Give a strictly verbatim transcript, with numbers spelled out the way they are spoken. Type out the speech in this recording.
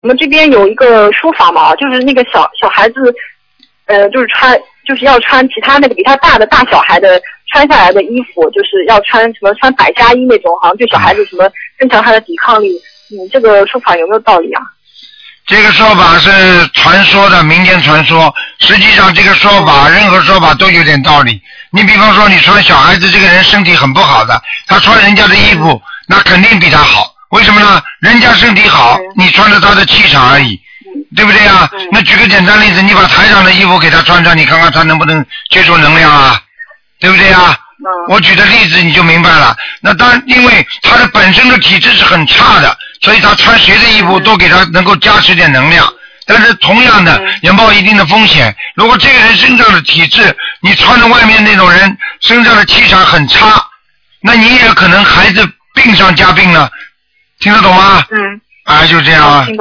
我们这边有一个说法嘛，就是那个小小孩子，呃，就是穿就是要穿其他那个比他大的大小孩的穿下来的衣服，就是要穿什么穿百家衣那种，好像对小孩子什么增强他的抵抗力。嗯，这个说法有没有道理啊？ 这个说法是传说的民间传说，实际上这个说法任何说法都有点道理。你比方说你穿小孩子这个人身体很不好的，他穿人家的衣服那肯定比他好，为什么呢？人家身体好，你穿着他的气场而已，对不对啊？那举个简单例子，你把台长的衣服给他穿上，你看看他能不能接触能量啊，对不对啊？我举的例子你就明白了。那当然因为他的本身的体质是很差的，所以他穿谁的衣服都给他能够加持点能量，但是同样的也冒一定的风险。如果这个人身上的体质，你穿着外面那种人身上的气场很差，那你也可能孩子病上加病了，听得懂吗？ 嗯， 啊，就这样啊。